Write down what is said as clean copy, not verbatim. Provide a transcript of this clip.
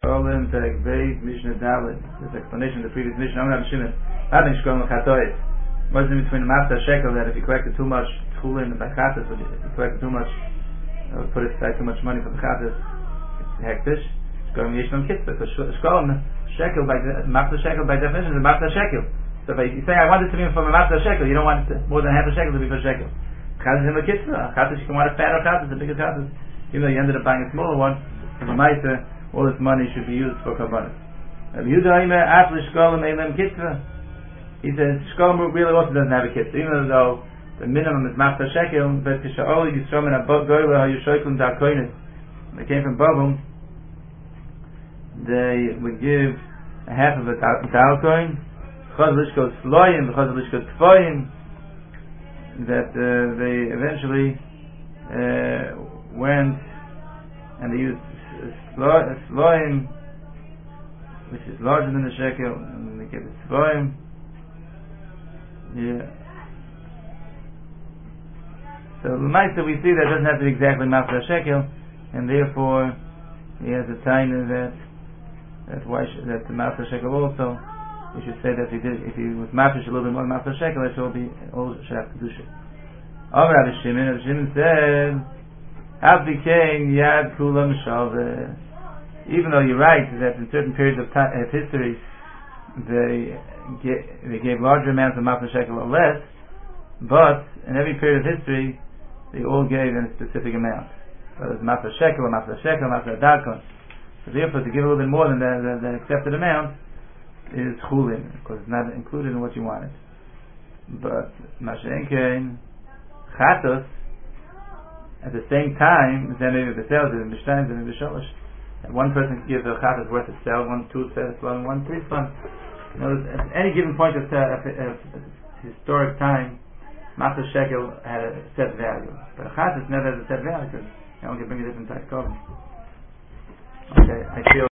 Olim Perek Beis Mishnah Dalet. This explanation of the previous Mishnah. I'm not Shimon. I think Shkolem Chatois. What's in between the Mafta Shekel that if you collected too much Tchulin by Chatas, if you collected too much, put aside too much money for the Chatas, it's hektish. Shkolem Yeshlam Kitzvah. So Shkolem Shekel by Mafta Shekel by definition is a Mafta Shekel. So if you say I want it to be from a Mafta Shekel, you don't want it more than half a shekel to be for Shekel. Chatas is a Kitzvah. Chatas you can want a fatter Chatas, a bigger Chatas. Even though you ended up buying a smaller one, for the Maisa, all this money should be used for Kabbalah. He says Shkolem really also doesn't have a kitzvah, even though the minimum is Mafta Shekel. But Kisha'oli Yisromen Goyla Yushoikum Darkoinis, they came from Babel, they would give a half of a Dalkoin, Chaz Lishko Sloyim, Chaz Lishko Tfoyim, that they eventually went and they used Sloim, which is larger than the shekel, and they give it Sloim. Yeah. So the Maisa we see that doesn't have to be exactly Mafta Shekel, and therefore he has a time that the Mafta Shekel also. We should say that if he was Mafresh a little bit more than Mafta Shekel, that all should have Kedusha. Rabbi Shimon said, Yad Kulam Shaveh. Even though you're right that in certain periods of history they gave larger amounts of Mafta Shekel or less, but in every period of history they all gave in a specific amount. Whether it's Mafta Shekel, Mafta Darkon. So therefore to give a little bit more than the accepted amount is Chulin, because it's not included in what you wanted. But Mashenkein Chatos, at the same time, then maybe the sales in Mishnah and Bisholish. One person can give the chatas worth of sale, 1 2 sales, 1 3 fun. At any given point of historic time, Mafta Shekel had a set value, but a chatas never has a set value because you can bring a different type of cover. Okay, I feel.